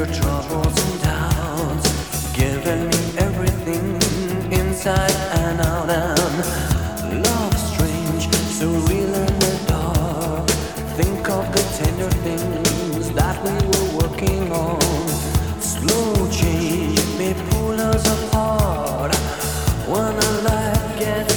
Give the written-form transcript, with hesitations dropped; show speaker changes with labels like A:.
A: your troubles and doubts, giving me everything inside and out. And love is strange, so real in the dark. Think of the tender things that we were working on.